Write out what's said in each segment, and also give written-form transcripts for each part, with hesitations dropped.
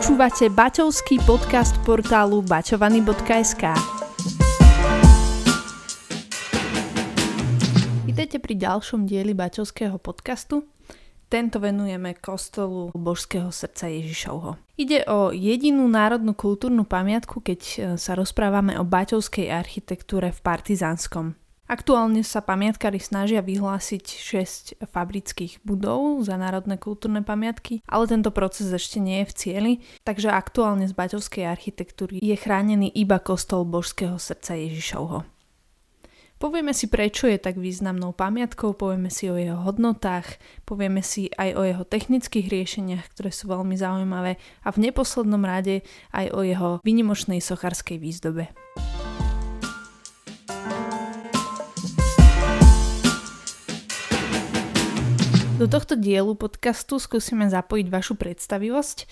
Počúvate baťovský podcast portálu baťovaný.sk. Vítajte pri ďalšom dieli baťovského podcastu. Tento venujeme kostolu Božského srdca Ježišovho. Ide o jedinú národnú kultúrnu pamiatku, keď sa rozprávame o baťovskej architektúre v Partizánskom. Aktuálne sa pamiatkári snažia vyhlásiť 6 fabrických budov za národné kultúrne pamiatky, ale tento proces ešte nie je v cieli, takže aktuálne z baťovskej architektúry je chránený iba kostol Božského srdca Ježišovho. Povieme si, prečo je tak významnou pamiatkou, povieme si o jeho hodnotách, povieme si aj o jeho technických riešeniach, ktoré sú veľmi zaujímavé a v neposlednom rade aj o jeho výnimočnej sochárskej výzdobe. Do tohto dielu podcastu skúsime zapojiť vašu predstavivosť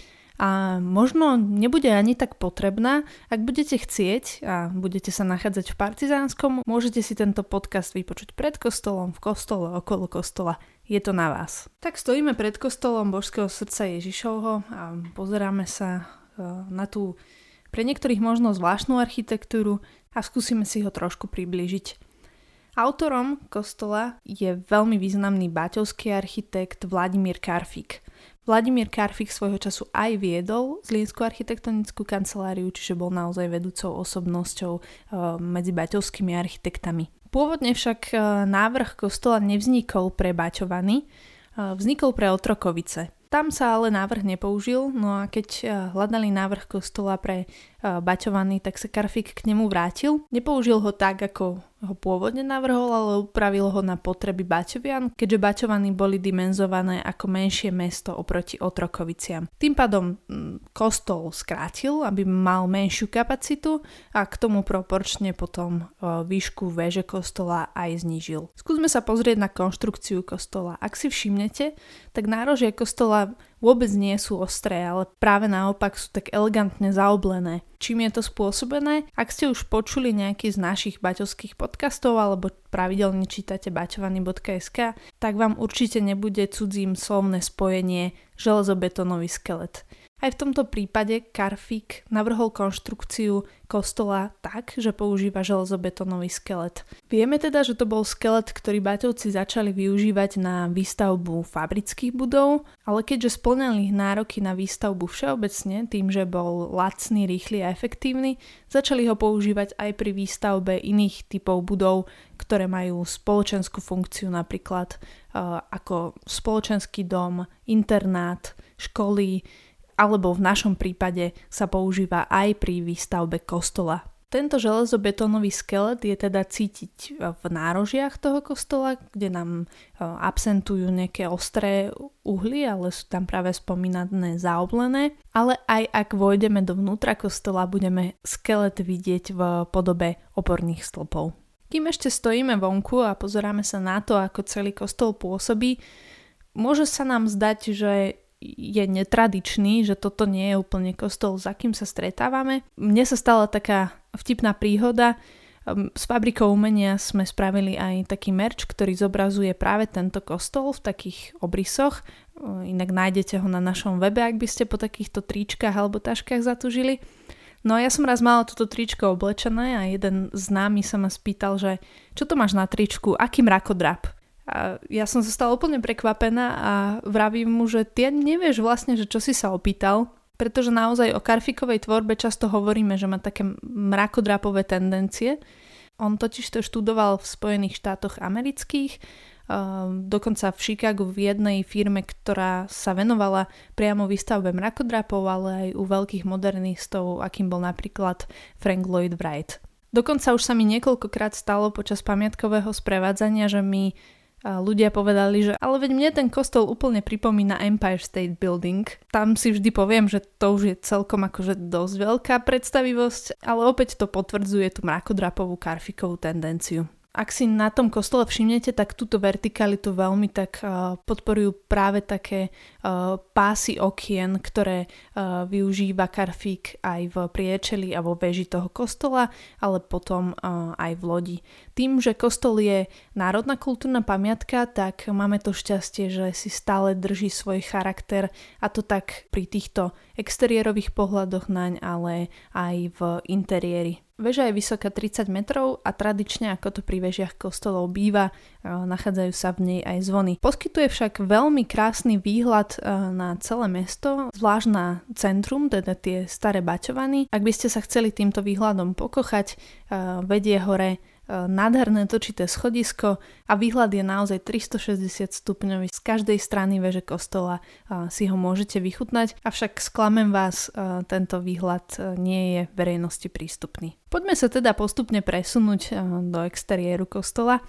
a možno nebude ani tak potrebná. Ak budete chcieť a budete sa nachádzať v Partizánskom, môžete si tento podcast vypočuť pred kostolom, v kostole, okolo kostola. Je to na vás. Tak stojíme pred kostolom Božského srdca Ježišovho a pozeráme sa na tú pre niektorých možno zvláštnu architektúru a skúsime si ho trošku priblížiť. Autorom kostola je veľmi významný baťovský architekt Vladimír Karfík. Vladimír Karfík svojho času aj viedol Zlínsku architektonickú kanceláriu, čiže bol naozaj vedúcou osobnosťou medzi baťovskými architektami. Pôvodne však návrh kostola nevznikol pre Baťovany, vznikol pre Otrokovice. Tam sa ale návrh nepoužil, no a keď hľadali návrh kostola pre Baťovany, tak sa Karfík k nemu vrátil. Nepoužil ho tak, ako ho pôvodne navrhol, ale upravil ho na potreby Baťovian, keďže Baťovany boli dimenzované ako menšie mesto oproti Otrokoviciam. Tým pádom kostol skrátil, aby mal menšiu kapacitu a k tomu proporčne potom výšku väže kostola aj znížil. Skúsme sa pozrieť na konštrukciu kostola. Ak si všimnete, tak nárožia kostola vôbec nie sú ostré, ale práve naopak sú tak elegantne zaoblené. Čím je to spôsobené? Ak ste už počuli nejaký z našich baťovských podcastov alebo pravidelne čítate baťovaný.sk, tak vám určite nebude cudzím slovné spojenie železobetónový skelet. Aj v tomto prípade Karfík navrhol konštrukciu kostola tak, že používa železobetónový skelet. Vieme teda, že to bol skelet, ktorý Baťovci začali využívať na výstavbu fabrických budov, ale keďže spĺňali nároky na výstavbu všeobecne, tým, že bol lacný, rýchly a efektívny, začali ho používať aj pri výstavbe iných typov budov, ktoré majú spoločenskú funkciu, napríklad ako spoločenský dom, internát, školy, alebo v našom prípade sa používa aj pri výstavbe kostola. Tento železobetónový skelet je teda cítiť v nárožiach toho kostola, kde nám absentujú nejaké ostré uhly, ale sú tam práve spomínané zaoblené. Ale aj ak vojdeme dovnútra kostola, budeme skelet vidieť v podobe oporných stĺpov. Kým ešte stojíme vonku a pozeráme sa na to, ako celý kostol pôsobí, môže sa nám zdať, že je netradičný, že toto nie je úplne kostol, s akým sa stretávame. Mne sa stala taká vtipná príhoda. S Fabrikou umenia sme spravili aj taký merch, ktorý zobrazuje práve tento kostol v takých obrysoch. Inak nájdete ho na našom webe, ak by ste po takýchto tričkách alebo taškách zatúžili. No a ja som raz mala toto tričko oblečené a jeden známy sa ma spýtal, že čo to máš na tričku, aký mrakodrap? A ja som sa stala úplne prekvapená a vravím mu, že ty nevieš vlastne, že čo si sa opýtal, pretože naozaj o Karfíkovej tvorbe často hovoríme, že má také mrakodrapové tendencie. On totiž to študoval v Spojených štátoch amerických, dokonca v Chicagu v jednej firme, ktorá sa venovala priamo výstavbe mrakodrapov, ale aj u veľkých modernistov, akým bol napríklad Frank Lloyd Wright. Dokonca už sa mi niekoľkokrát stalo počas pamiatkového sprevádzania, že mi ľudia povedali, že ale veď mne ten kostol úplne pripomína Empire State Building. Tam si vždy poviem, že to už je celkom akože dosť veľká predstavivosť, ale opäť to potvrdzuje tú mrakodrapovú Karfíkovú tendenciu. Ak si na tom kostole všimnete, tak túto vertikalitu veľmi tak podporujú práve také pásy okien, ktoré využíva Karfík aj v priečeli a vo veži toho kostola, ale potom aj v lodi. Tým, že kostol je národná kultúrna pamiatka, tak máme to šťastie, že si stále drží svoj charakter, a to tak pri týchto exteriérových pohľadoch naň, ale aj v interiéri. Veža je vysoká 30 metrov a tradične, ako to pri vežiach kostolov býva, nachádzajú sa v nej aj zvony. Poskytuje však veľmi krásny výhľad na celé mesto, zvlášť na centrum, teda tie staré baťovany. Ak by ste sa chceli týmto výhľadom pokochať, vedie hore nádherné točité schodisko a výhľad je naozaj 360 stupňový. Z každej strany veže kostola si ho môžete vychutnať, avšak sklamem vás, tento výhľad nie je verejnosti prístupný. Poďme sa teda postupne presunúť do exteriéru kostola.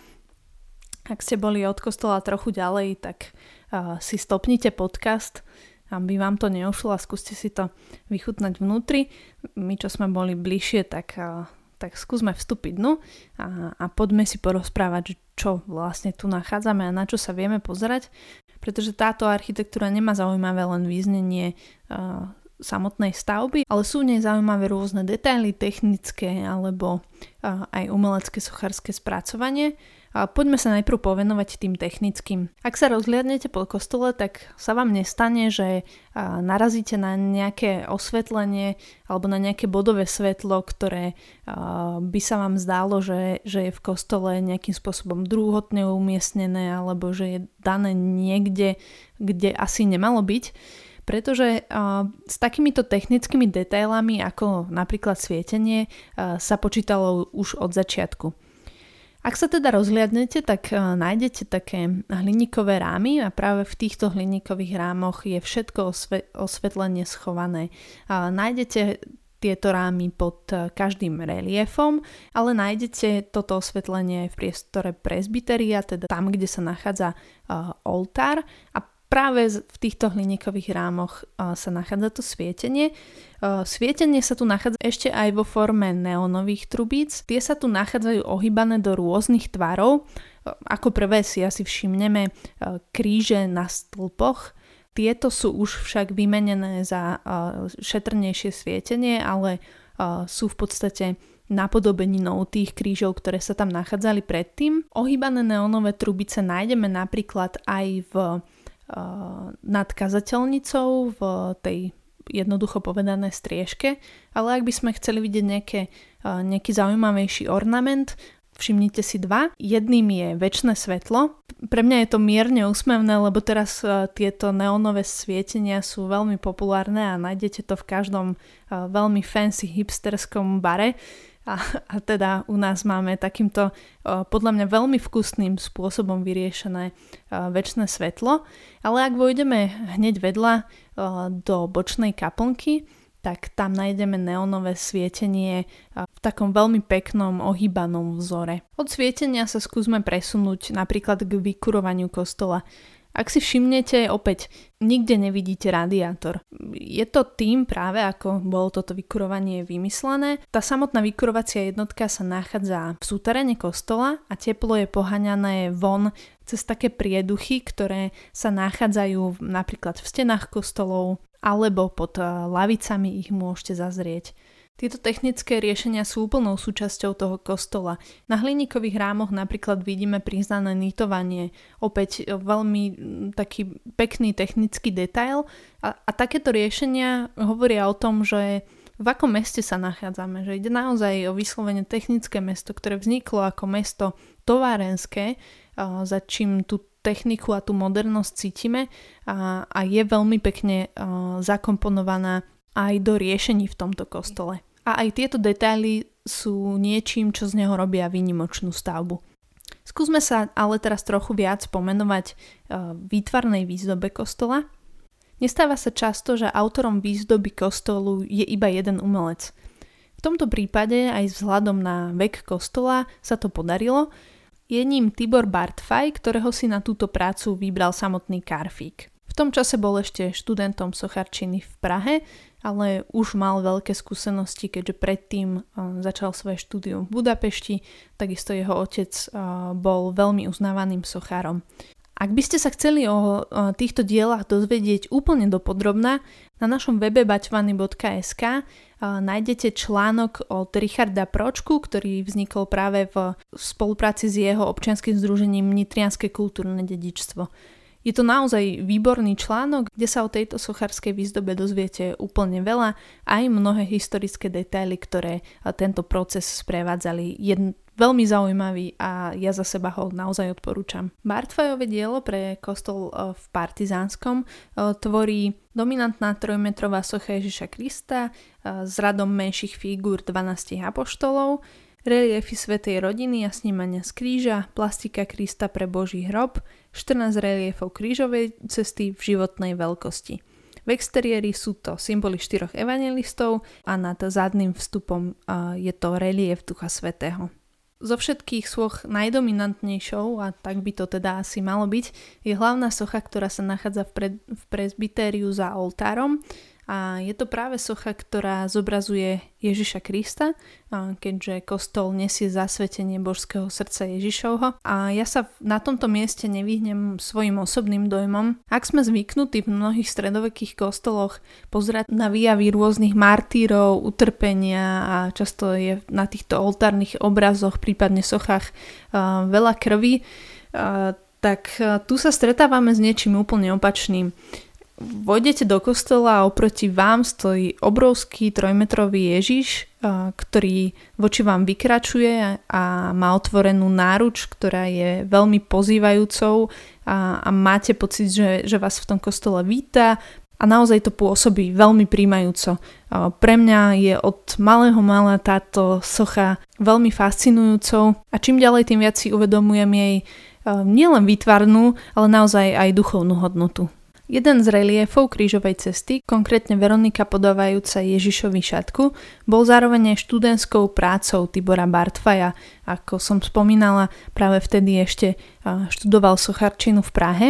Ak ste boli od kostola trochu ďalej, tak si stopnite podcast, aby vám to neušlo a skúste si to vychutnať vnútri. My, čo sme boli bližšie, tak skúsme vstúpiť dnu a poďme si porozprávať, čo vlastne tu nachádzame a na čo sa vieme pozerať, pretože táto architektúra nemá zaujímavé len význenie samotnej stavby, ale sú v nej zaujímavé rôzne detaily, technické alebo aj umelecké sochárske spracovanie. Poďme sa najprv povenovať tým technickým. Ak sa rozhliadnete po kostole, tak sa vám nestane, že narazíte na nejaké osvetlenie alebo na nejaké bodové svetlo, ktoré by sa vám zdálo, že je v kostole nejakým spôsobom druhotne umiestnené alebo že je dané niekde, kde asi nemalo byť. Pretože s takýmito technickými detailami, ako napríklad svietenie, sa počítalo už od začiatku. Ak sa teda rozhliadnete, tak nájdete také hliníkové rámy a práve v týchto hliníkových rámoch je všetko osvetlenie schované. Nájdete tieto rámy pod každým reliefom, ale nájdete toto osvetlenie aj v priestore presbyteria, teda tam, kde sa nachádza oltár, a práve v týchto hliníkových rámoch sa nachádza to svietenie. Svietenie sa tu nachádza ešte aj vo forme neónových trubíc. Tie sa tu nachádzajú ohýbané do rôznych tvarov. Ako prvé si asi všimneme kríže na stĺpoch. Tieto sú už však vymenené za šetrnejšie svietenie, ale sú v podstate napodobeninou tých krížov, ktoré sa tam nachádzali predtým. Ohýbané neónové trubice nájdeme napríklad aj nad kazateľnicou v tej jednoducho povedané striežke, ale ak by sme chceli vidieť nejaký zaujímavejší ornament, všimnite si dva. Jedným je večné svetlo. Pre mňa je to mierne úsmevné, lebo teraz tieto neónové svietenia sú veľmi populárne a nájdete to v každom veľmi fancy hipsterskom bare. A teda u nás máme takýmto podľa mňa veľmi vkusným spôsobom vyriešené večné svetlo. Ale ak vojdeme hneď vedľa do bočnej kaplnky, tak tam nájdeme neónové svietenie v takom veľmi peknom ohýbanom vzore. Od svietenia sa skúsme presunúť napríklad k vykurovaniu kostola. Ak si všimnete, opäť nikde nevidíte radiátor. Je to tým práve, ako bolo toto vykurovanie vymyslené. Tá samotná vykurovacia jednotka sa nachádza v súteréne kostola a teplo je poháňané von cez také prieduchy, ktoré sa nachádzajú napríklad v stenách kostolov alebo pod lavicami ich môžete zazrieť. Tieto technické riešenia sú úplnou súčasťou toho kostola. Na hliníkových rámoch napríklad vidíme priznané nitovanie, opäť veľmi taký pekný technický detail a takéto riešenia hovoria o tom, že v akom meste sa nachádzame, že ide naozaj o vyslovene technické mesto, ktoré vzniklo ako mesto továrenské, za čím tú techniku a tú modernosť cítime a je veľmi pekne zakomponovaná aj do riešení v tomto kostole. A aj tieto detaily sú niečím, čo z neho robia výnimočnú stavbu. Skúsme sa ale teraz trochu viac pomenovať výtvarnej výzdobe kostola. Nestáva sa často, že autorom výzdoby kostolu je iba jeden umelec. V tomto prípade aj vzhľadom na vek kostola sa to podarilo. Je ním Tibor Bartfaj, ktorého si na túto prácu vybral samotný Karfík. V V tom čase bol ešte študentom sochárčiny v Prahe, ale už mal veľké skúsenosti, keďže predtým začal svoje štúdium v Budapešti, takisto jeho otec bol veľmi uznávaným sochárom. Ak by ste sa chceli o týchto dielach dozvedieť úplne dopodrobna, na našom webe baťvany.sk nájdete článok od Richarda Pročku, ktorý vznikol práve v spolupráci s jeho občianskym združením Nitrianske kultúrne dedičstvo. Je to naozaj výborný článok, kde sa o tejto sochárskej výzdobe dozviete úplne veľa, aj mnohé historické detaily, ktoré tento proces sprevádzali. Je veľmi zaujímavý a ja za seba ho naozaj odporúčam. Bartfajové dielo pre kostol v Partizánskom tvorí dominantná 3-metrová socha Ježiša Krista s radom menších figúr 12 apoštolov, reliefy svätej rodiny a snímania z kríža, plastika Krista pre Boží hrob, 14 reliefov krížovej cesty v životnej veľkosti. V exteriéri sú to symboly 4 evanjelistov a nad zadným vstupom je to relief Ducha Svätého. Zo všetkých soch najdominantnejšou, a tak by to teda asi malo byť, je hlavná socha, ktorá sa nachádza v presbytériu za oltárom. A je to práve socha, ktorá zobrazuje Ježiša Krista, keďže kostol nesie zasvetenie božského srdca Ježišovho. A ja sa na tomto mieste nevyhnem svojim osobným dojmom. Ak sme zvyknutí v mnohých stredovekých kostoloch pozerať na výjavy rôznych martírov, utrpenia a často je na týchto oltárnych obrazoch, prípadne sochách veľa krvi, tak tu sa stretávame s niečím úplne opačným. Vojdete do kostola a oproti vám stojí obrovský 3-metrový Ježiš, ktorý voči vám vykračuje a má otvorenú náruč, ktorá je veľmi pozývajúcou a máte pocit, že vás v tom kostole víta a naozaj to pôsobí veľmi prijímajúco. Pre mňa je od malého mala táto socha veľmi fascinujúcou a čím ďalej tým viac si uvedomujem jej nielen výtvarnú, ale naozaj aj duchovnú hodnotu. Jeden z reliefov krížovej cesty, konkrétne Veronika podávajúca Ježišovi šatku, bol zároveň aj študentskou prácou Tibora Bartfaja. Ako som spomínala, práve vtedy ešte študoval sochárčinu v Prahe.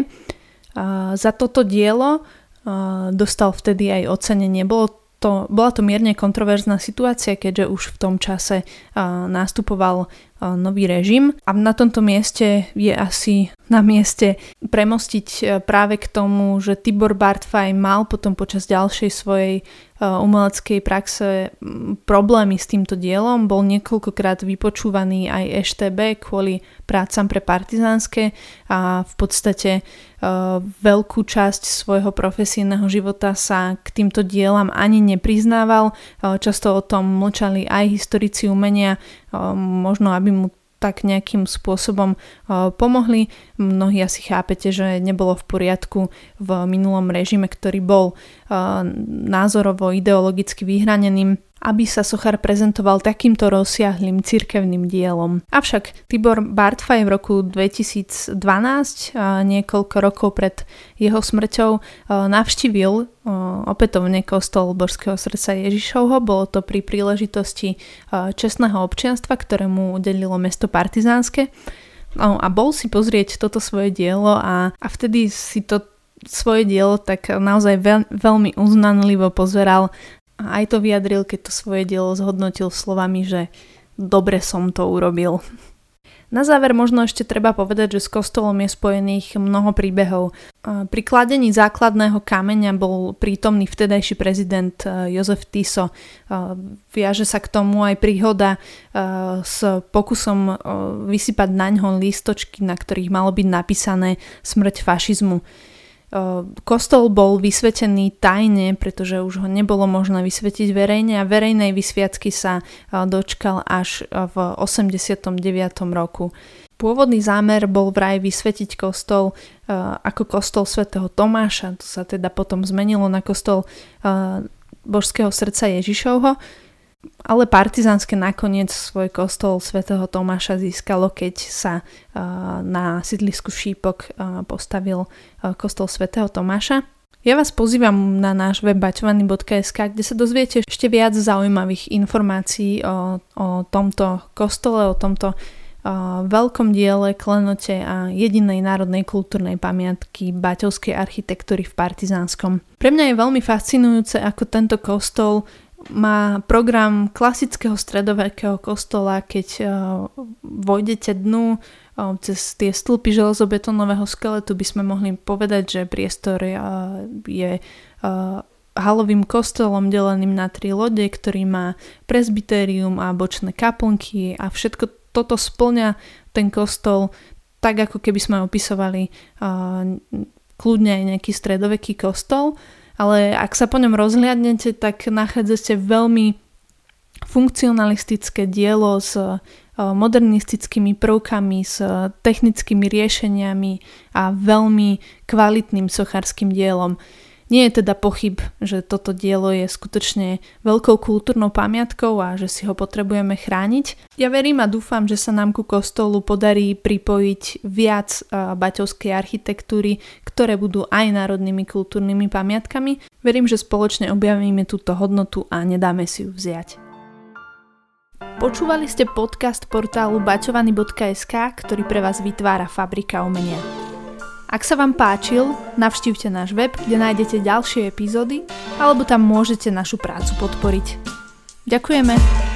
Za toto dielo dostal vtedy aj ocenenie. Bola to mierne kontroverzná situácia, keďže už v tom čase nastupoval nový režim a na tomto mieste je asi na mieste premostiť práve k tomu, že Tibor Bartfaj mal potom počas ďalšej svojej umeleckej praxe problémy s týmto dielom. Bol niekoľkokrát vypočúvaný aj EŠTB kvôli prácam pre Partizánske a v podstate veľkú časť svojho profesijného života sa k týmto dielam ani nepriznával. Často o tom mlčali aj historici umenia, možno aby mu tak nejakým spôsobom pomohli. Mnohí asi chápete, že nebolo v poriadku v minulom režime, ktorý bol názorovo ideologicky vyhraneným, aby sa sochár prezentoval takýmto rozsiahlým cirkevným dielom. Avšak Tibor Bartfaj v roku 2012, niekoľko rokov pred jeho smrťou, navštívil opätovne kostol Božského srdca Ježišovho. Bolo to pri príležitosti čestného občianstva, ktorému udelilo mesto Partizánske. A bol si pozrieť toto svoje dielo a vtedy si to svoje dielo tak naozaj veľmi uznanlivo pozeral. A aj to vyjadril, keď to svoje dielo zhodnotil slovami, že dobre som to urobil. Na záver možno ešte treba povedať, že s kostolom je spojených mnoho príbehov. Pri kladení základného kameňa bol prítomný vtedajší prezident Jozef Tiso. Viaže sa k tomu aj príhoda s pokusom vysypať naňho lístočky, na ktorých malo byť napísané smrť fašizmu. Kostol bol vysvetený tajne, pretože už ho nebolo možné vysvetiť verejne a verejnej vysviacky sa dočkal až v 89. roku. Pôvodný zámer bol vraj vysvetiť kostol ako kostol svätého Tomáša, to sa teda potom zmenilo na kostol Božského srdca Ježišovho, ale Partizánske nakoniec svoj kostol svätého Tomáša získalo, keď sa na sídlisku Šípok postavil kostol svätého Tomáša. Ja vás pozývam na náš web baťvany.sk, kde sa dozviete ešte viac zaujímavých informácií o tomto kostole, o tomto veľkom diele, klenote a jedinej národnej kultúrnej pamiatky baťovskej architektúry v Partizánskom. Pre mňa je veľmi fascinujúce, ako tento kostol má program klasického stredovekého kostola, keď vojdete dnu cez tie stĺpy železobetónového skeletu, by sme mohli povedať, že priestor je halovým kostolom deleným na 3 lode, ktorý má presbytérium a bočné kaplnky a všetko toto spĺňa ten kostol tak, ako keby sme opisovali kľudne aj nejaký stredoveký kostol, ale ak sa po ňom rozhliadnete, tak nachádzate veľmi funkcionalistické dielo s modernistickými prvkami, s technickými riešeniami a veľmi kvalitným sochárskym dielom. Nie je teda pochyb, že toto dielo je skutočne veľkou kultúrnou pamiatkou a že si ho potrebujeme chrániť. Ja verím a dúfam, že sa nám ku kostolu podarí pripojiť viac baťovskej architektúry, ktoré budú aj národnými kultúrnymi pamiatkami. Verím, že spoločne objavíme túto hodnotu a nedáme si ju vziať. Počúvali ste podcast portálu baťovany.sk, ktorý pre vás vytvára Fabrika umenia. Ak sa vám páčil, navštívte náš web, kde nájdete ďalšie epizódy, alebo tam môžete našu prácu podporiť. Ďakujeme!